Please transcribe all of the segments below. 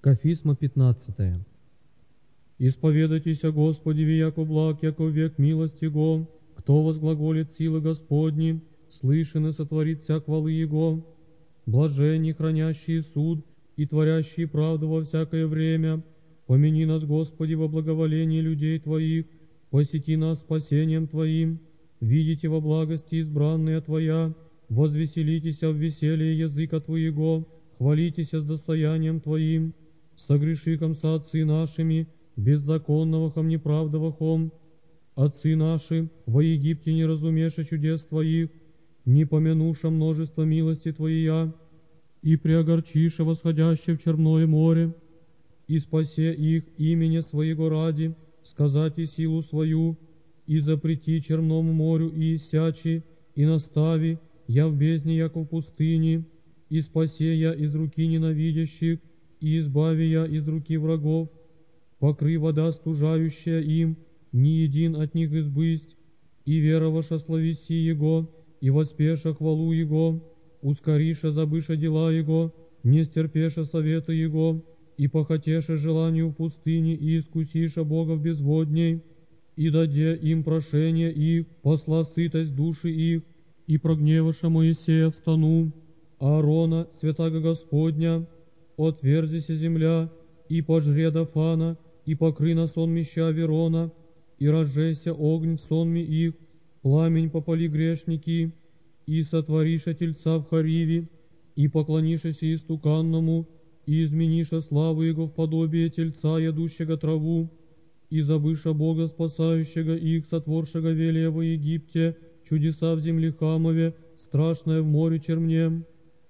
Кафисма 15. «Исповедайтесь о Господе, яко благ, яко век милости Его, кто возглаголит силы Господни, слышен и сотворит вся хвалы Его, блаженни, хранящие суд и творящие правду во всякое время, помяни нас, Господи, во благоволении людей Твоих, посети нас спасением Твоим, видите во благости избранные Твоя, возвеселитесь в веселье языка Твоего, хвалитесь с достоянием Твоим, согрешиком со отцы нашими, беззаконного неправдовахом, отцы наши во Египте не разумеша чудес Твоих, не помянуша множество милости Твоя, и преогорчиша восходяще в Черное море, и спасе их имени Своего ради, сказать и силу Свою, и запрети Черному морю и иссячи, и настави я в бездне, яко в пустыне, и спасе я из руки ненавидящих, и избави я из руки врагов, покры вода стужающая им, ни един от них избысть, и вероваша слависи Его, и воспеша хвалу Его, ускориша забыша дела Его, не стерпеша совета Его, и похотеша желанию в пустыне, и искусиша Бога в безводней, и даде им прошение их, посла сытость души их, и прогневаша Моисея в стану, Аарона, святаго Господня, отверзися земля, и пожре Дафана, и покры на сон меща Верона, и разжейся огонь в сонме их, пламень попали грешники, и сотвориша тельца в Хариве, и поклонишься истуканному, и измениша славу Его в подобие тельца, ядущего траву, и забыша Бога, спасающего их, сотворшего велия во Египте, чудеса в земле Хамове, страшное в море Чермнем,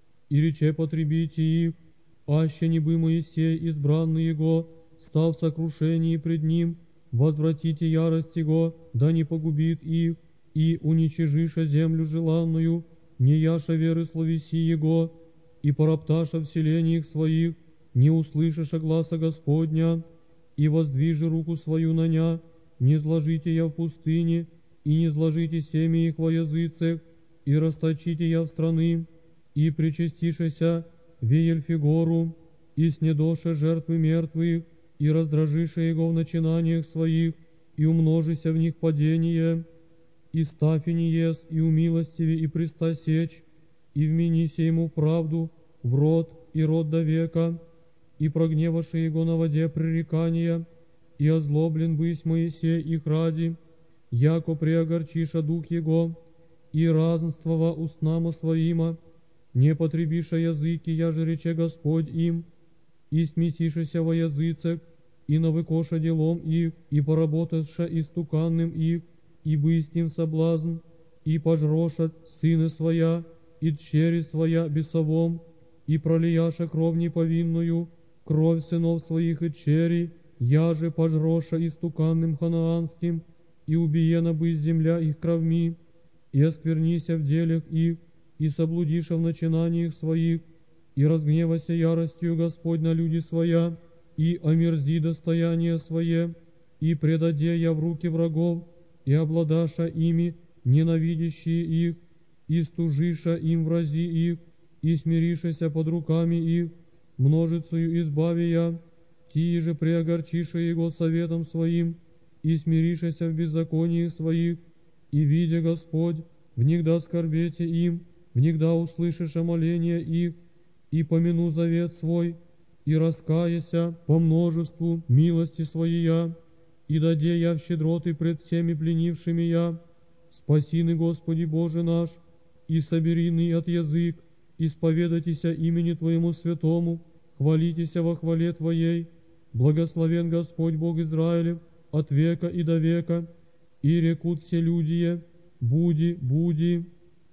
и рече потребите их, аще не бы Моисей, избранный Его, стал в сокрушении пред Ним, возвратите ярость Его, да не погубит их, и уничижиша землю желанную, не яша веры словеси Его, и поропташа в селениях своих, не услышаша гласа Господня, и воздвижи руку свою на ня, не зложите я в пустыне, и не зложите семя их во языцах, и расточите я в страны, и причастишеся Веельфигору, и снедоша жертвы мертвых, и раздражиша его в начинаниях своих, и умножися в них падение, и стави не ес, и умилостиви, и преста сечь, и вменися ему правду в род и род до века, и прогневаши его на воде пререкания, и озлоблен бысь Моисей их ради, яко преогорчиша дух его, и разнствова устнама своима, не потребиша языки, я же рече Господь им, и смесишися во языцах, и навыкоша делом их, и поработаша истуканным их, и бысть им соблазн, и пожрошат сыны своя, и дщери своя бесовом, и пролияша кровь неповинную, кровь сынов своих и дщери, я же пожроша истуканным ханаанским, и убиена бысть земля их кровми, и осквернися в делях их, и соблудиша в начинаниях своих, и разгневася яростью Господь на люди своя, и омерзи достояние свое, и предаде я в руки врагов, и обладаша ими ненавидящие их, и стужиша им врази их, и смиришася под руками их, множицею избави я, тие же преогорчиша его советом своим, и смиришася в беззаконии своих, и видя Господь, внегда скорбете им, внегда услышиша моление их, и помяну завет свой, и раскаяся по множеству милости своей, и даде я в щедроты пред всеми пленившими я, спасины Господи Боже наш, и соберины от язык, исповедайтеся имени Твоему святому, хвалитеся во хвале Твоей, благословен Господь Бог Израилев от века и до века, и рекут все люди, буди, буди.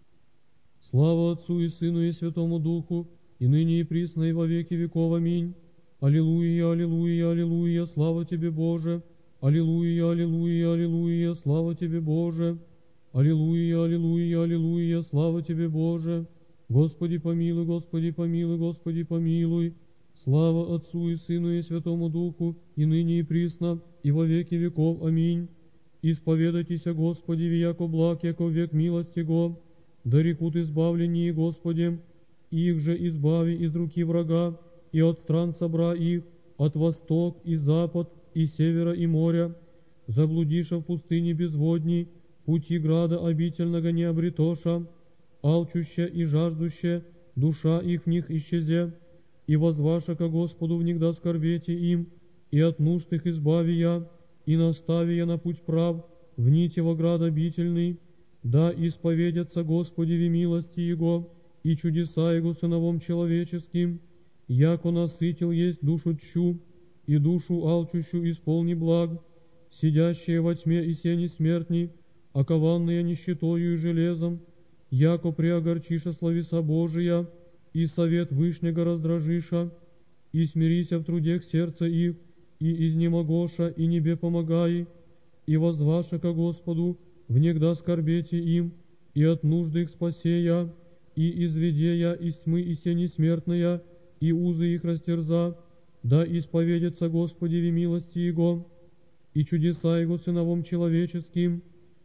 Слава Отцу и Сыну и Святому Духу, и ныне и присно и во веки веков. Аминь. Аллилуйя, аллилуйя, аллилуйя, слава Тебе, Боже. Аллилуйя, аллилуйя, аллилуйя, слава Тебе, Боже. Аллилуйя, аллилуйя, аллилуйя, слава Тебе, Боже. Господи помилуй, Господи помилуй, Господи помилуй. Слава Отцу и Сыну и Святому Духу, и ныне и присно, и во веки веков. Аминь. Исповедайтеся, Господи, яко благ, яко век милости Го, да рекут избавлении Господем, их же избави из руки врага, и от стран собра их, от восток и запад, и севера и моря, заблудиша в пустыне безводней, пути града обительного не обретоша, алчуще и жаждуще, душа их в них исчезе, и возваша ко Господу в них да скорбете им, и от нужд их избави я, и настави я на путь прав, в нить его град обительный, да исповедятся Господи в милости Его, и чудеса Его сыновом человеческим, яко насытил есть душу тщу, и душу алчущу исполни благ, сидящие во тьме и сени смертни, окованные нищетою и железом, яко преогорчиша словеса Божия, и совет Вышнего раздражиша, и смирися в трудех сердца их, и изнемогоша, и небе помогай, и возваша ко Господу, внегда скорбете им, и от нужды их спасея, и изведея из тьмы и сени смертная, и узы их растерза, да исповедется Господи в милости Его, и чудеса Его сыновом человеческим,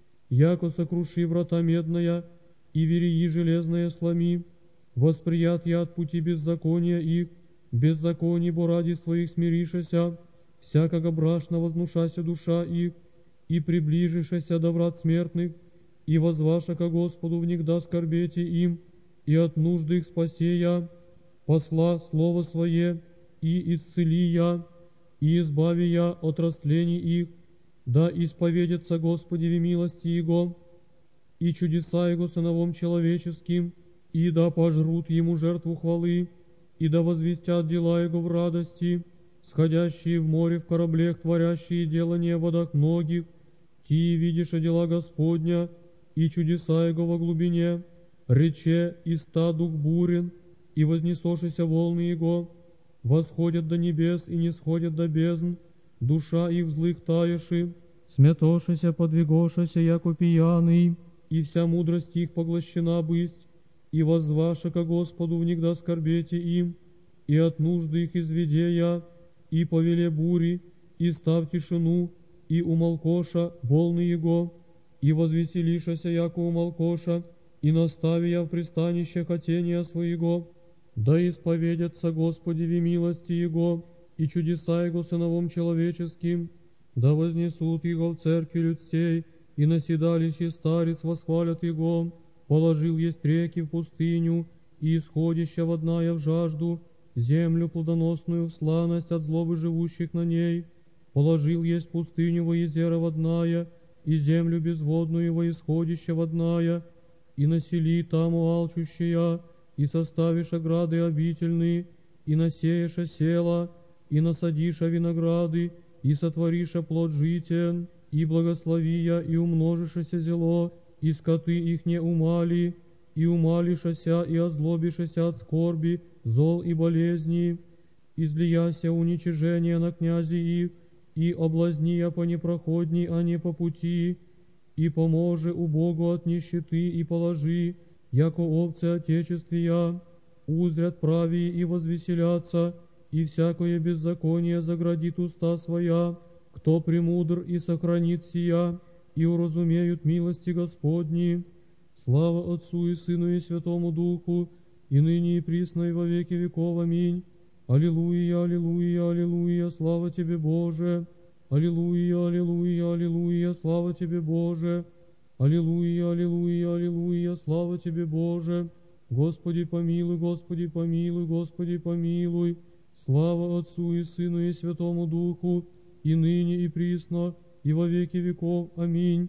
яко сокруши врата медная, и вереи железные сломи, восприят я от пути беззакония их, беззаконий бо ради своих смиришася, всякого брашна вознушася душа их, и приближишася до врат смертных, и возваша ко Господу в них да скорбете им, и от нужды их спасея, посла слово свое, и исцели я, и избави я от растлений их, да исповедятся Господи в милости Его, и чудеса Его сыновом человеческим, и да пожрут Ему жертву хвалы, и да возвестят дела Его в радости, сходящие в море в кораблях, творящие делания в водах многих, ти видишь дела Господня, и чудеса Его во глубине, рече и ста дух бурен, и вознесошися волны Его, восходят до небес и не сходят до бездн, душа их в злых таеши, сметошися, подвигошися, яко пьяный, и вся мудрость их поглощена бысть, и воззваша ко Господу в них да скорбете им, и от нужды их изведея, и повеле бури, и став тишину, и умолкоша волны Его, и возвеселишася, яко умолкоша, и настави я в пристанище хотения своего, да исповедятся Господи в милости Его, и чудеса Его сыновом человеческим, да вознесут Его в церкви людстей, и на седалище старец восхвалят Его, положил есть реки в пустыню, и исходища водная в жажду, землю плодоносную в сланость от злобы живущих на ней, положил есть пустыню во езера водная, и землю безводную во исходище водная, и насели там алчущая, и составишь ограды обительные, и насеешь села, и насадишь винограды, и сотворишь плод житен, и благословия, и умножишься зело, и скоты их не умали, и умалишася, и озлобишься от скорби, зол и болезни, излияся уничижение на князи их, и облазния по непроходней, а не по пути, и поможи убогу от нищеты, и положи, яко овцы отечествия, узрят правии и возвеселятся, и всякое беззаконие заградит уста своя, кто премудр и сохранит сия, и уразумеют милости Господни. Слава Отцу и Сыну и Святому Духу, и ныне и присно и во веки веков. Аминь. Аллилуйя, аллилуйя, аллилуйя, слава Тебе, Боже. Аллилуйя, аллилуйя, аллилуйя, слава Тебе, Боже. Аллилуйя, аллилуйя, аллилуйя, слава Тебе, Боже. Господи помилуй, Господи помилуй, Господи помилуй. Слава Отцу и Сыну и Святому Духу, и ныне и присно, и во веки веков. Аминь.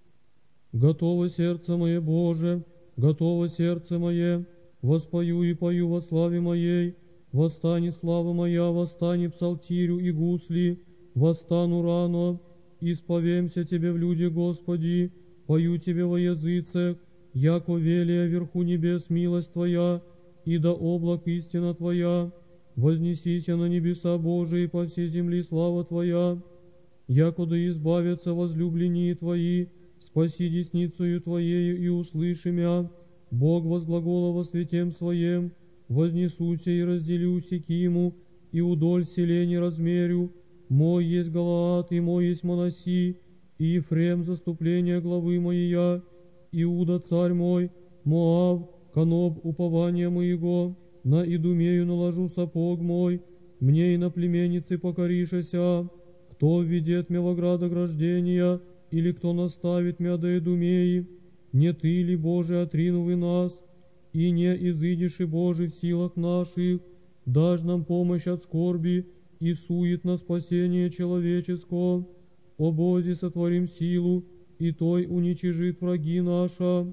Готово сердце мое, Боже, готово сердце мое, воспою и пою во славе моей. Восстани слава моя, восстани псалтирю и гусли, восстану рано, исповемся Тебе в люди, Господи, пою Тебе во языцах, яко велия вверху небес милость Твоя, и до облак истина Твоя, вознесися на небеса Божии по всей земли слава Твоя, яко да избавятся возлюбленные Твои, спаси десницею Твоею и услыши мя, Бог возглагола во святем Своем, вознесуся и разделюся киму, и удоль селени размерю, мой есть Галаад, и мой есть Манаси, и Ефрем заступление главы моя, Иуда царь мой, Моав, Каноб упование моего, на Идумею наложу сапог мой, мне и на племенницы покоришеся. Кто введет мя во град ограждения, или кто наставит мя до Идумеи? Не ты ли, Боже, отринувы нас, и не изыдешь и Боже в силах наших, дашь нам помощь от скорби и сует на спасение человеческого. О Бозе сотворим силу, и Той уничижит враги наша.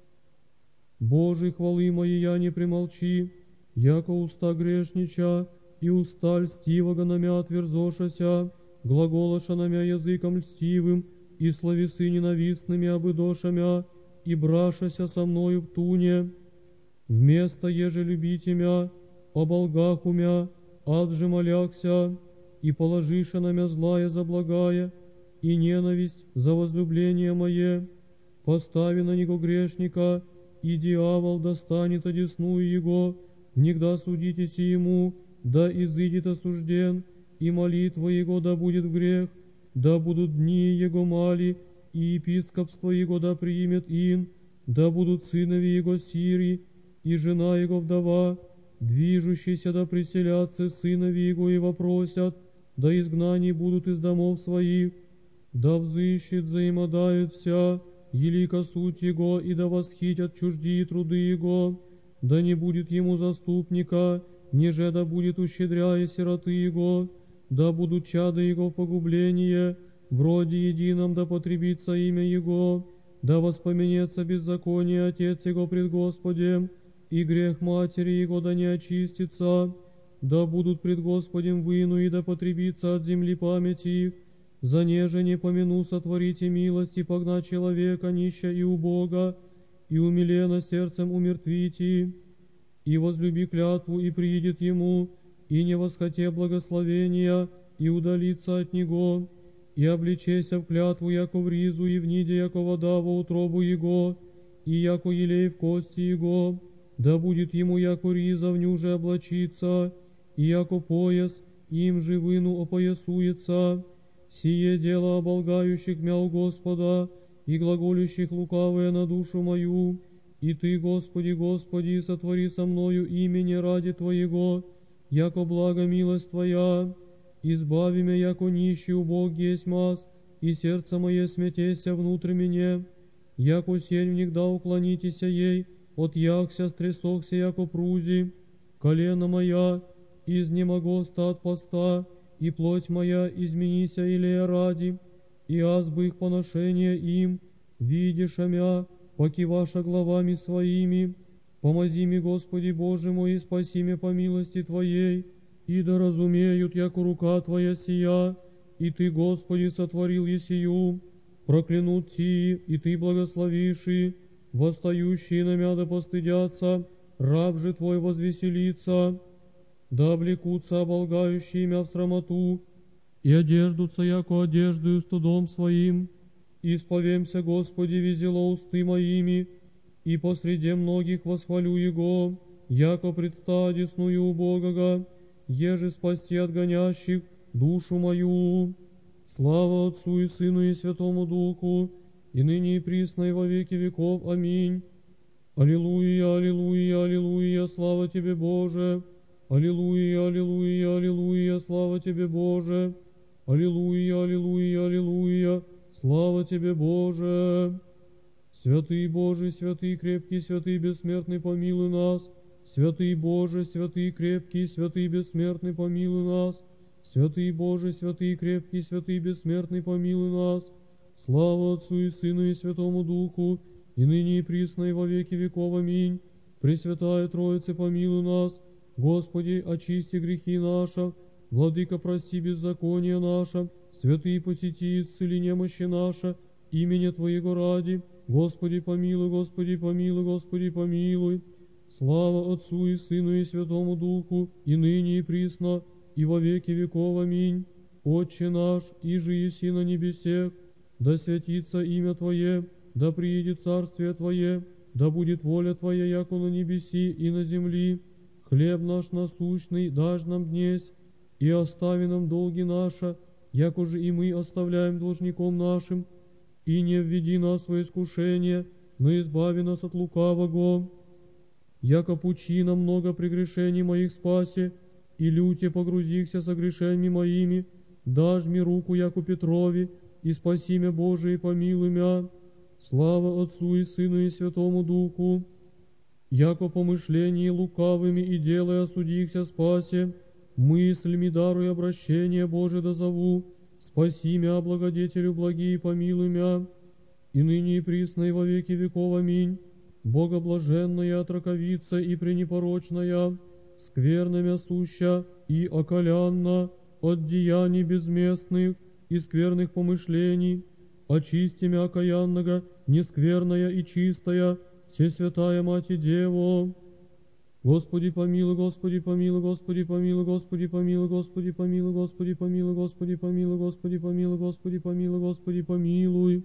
Божий хвалы моей я не примолчи, яко уста грешнича, и уста льстивого на мя отверзошася, глаголоша на мя языком льстивым, и словесы ненавистными обыдоша мя, и брашася со мною в туне. Вместо еже любите мя, о болгах умя, ад же молякся, и положиша на мя злая за благая, и ненависть за возлюбление мое. Постави на него грешника, и дьявол достанет одесную его, нигда судитесь ему, да изыдет осужден, и молитва его да будет в грех, да будут дни его мали, и епископство его да примет ин, да будут сынови его сири, и жена его вдова, движущиеся да приселятся сынови его и вопросят, да изгнани будут из домов своих, да взыщет взаимодают вся, елика суть его, и да восхитят чуждие труды его, да не будет ему заступника, неже да будет ущедряя сироты его, да будут чада его в погубление, вроде едином да потребится имя его, да воспоменется беззаконие отец его пред Господем, и грех матери его да не очистится, да будут пред Господем выну и да потребится от земли память их, за неже не помяну сотворите милость и погнать человека нища и убога, и умилено сердцем умертвите, и возлюби клятву и приидет ему, и не восхоте благословения, и удалится от него, и обличеся в клятву, яко в ризу, и в ниде, яко вода во утробу его, и яко елей в кости его, да будет ему, яко риза в нюже облачится, и яко пояс, им же выну опоясуется. Сие дело оболгающих мя у Господа, и глаголющих лукавое на душу мою, и Ты, Господи, Господи, сотвори со мною имени ради Твоего, яко благо милость Твоя, избави мя, яко нищий убог есть мас, и сердце мое смятеся внутрь мне, яко сень внегда уклонитеся ей, отъяхся, стрясохся, яко прузи, колено моя, изнемогоста от поста, и плоть моя изменися илея ради, и аз бы их поношение им, видишь мя, паки ваша главами своими, помози ми, Господи Боже мой, и спаси мя по милости Твоей, и да разумеют, яко рука Твоя сия, и Ты, Господи, сотворил есию, проклянут ти, и Ты благословиши, восстающие на мя да постыдятся, раб же Твой возвеселится, да облекутся оболгающие мя в срамоту, и одеждутся, яко одеждою стыдом своим, и исповемся, Господи, везело усты моими, и посреди многих восхвалю Его, яко предста одесную убогого, еже спасти от гонящих душу мою. Слава Отцу и Сыну и Святому Духу, и ныне и присно и во веки веков. Аминь. Аллилуйя, аллилуйя, аллилуйя, слава Тебе, Боже. Аллилуйя, аллилуйя, аллилуйя, слава Тебе, Боже. Аллилуйя, аллилуйя, аллилуйя, слава Тебе, Боже. Святый Божий, святый крепкий, святый бессмертный, помилуй нас. Святый Боже, святый крепкий, святый бессмертный, помилуй нас. Святый Боже, святый крепкий, святый бессмертный, помилуй нас. Слава Отцу и Сыну и Святому Духу, и ныне и присно и во веки веков. Аминь. Пресвятая Троица, помилуй нас. Господи, очисти грехи наши, Владыка, прости беззаконие наше, святые посети, исцели немощи наши, имени Твоего ради. Господи, помилуй, Господи, помилуй, Господи, помилуй. Слава Отцу и Сыну и Святому Духу, и ныне и присно, и во веки веков. Аминь. Отче наш, иже еси на небесех, да святится имя Твое, да приидет царствие Твое, да будет воля Твоя, яко на небеси и на земли. Хлеб наш насущный дашь нам днесь, и остави нам долги наши, яко же и мы оставляем должником нашим, и не введи нас во искушение, но избави нас от лукавого. яко пучина много прегрешений моих спаси, и люте погрузихся согрешениями моими, дашь мне руку, яку Петрови, и спаси мя, Боже, и помилуй мя. Слава Отцу и Сыну и Святому Духу, яко помышлении лукавыми и делая осудихся спасе, мыслями даруй обращение Боже дозову, спаси мя, благодетелю благи, и помилуй мя, и ныне и присно и во веки веков. Аминь. Богоблаженная отраковица и пренепорочная, скверно суща и околянна от деяний безместных и скверных помышлений, очисти мя окаянного, нескверная и чистая, Всесвятая Мать и Дево. Господи помилуй, Господи помилуй, Господи помилуй, Господи помилуй, Господи помилуй, Господи помилуй, Господи помилуй, Господи помилуй, Господи помилуй, Господи помилуй.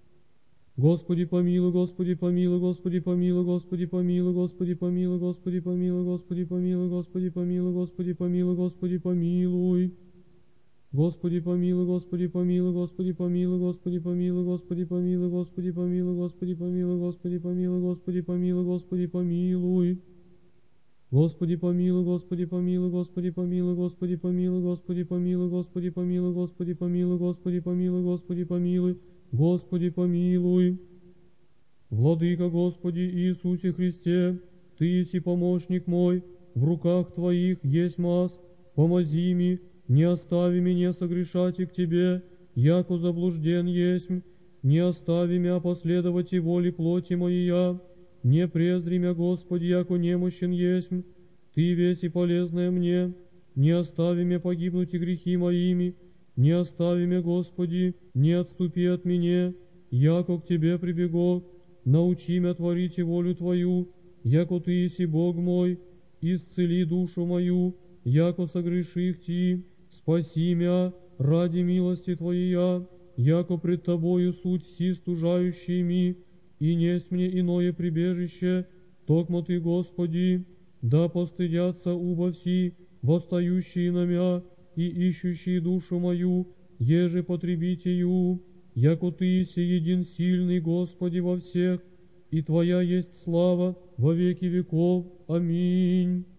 Господи помилуй, Господи помилуй, Господи помилуй, Господи помилуй, Господи помилуй, Господи помилуй, Господи помилуй, Господи помилуй, Господи помилуй, Господи помилуй. Господи помилуй, Господи помилуй, Господи помилуй, Господи помилуй, Господи помилуй, Господи помилуй, Господи помилуй, Господи помилуй, Господи помилуй, Господи помилуй. Господи помилуй, Господи помилуй, Господи помилуй, Господи помилуй, Господи помилуй, Господи помилуй, Господи помилуй, Господи помилуй, Господи помилуй, Господи помилуй. Владыка Господи Иисусе Христе, Ты еси помощник мой, в руках Твоих есть мас, помози ми, не остави меня согрешать и к Тебе, яко заблужден есмь, не остави мя последовать и воли плоти моей, не презри мя, Господи, яко немощен есмь, Ты весь и полезная мне, не остави мя погибнуть и грехи моими, не остави мя, Господи, не отступи от меня, яко к Тебе прибегу, научи мя творить и волю Твою, яко Ты еси Бог мой, исцели душу мою, яко согреших Ти, спаси мя ради милости Твоей, яко пред Тобою суть си стужающими, и несть мне иное прибежище, токмо Ты, Господи, да постыдятся убо все, восстающие на мя и ищущие душу мою, еже потребите ю, яко Ты еси един сильный, Господи, во всех, и Твоя есть слава во веки веков. Аминь.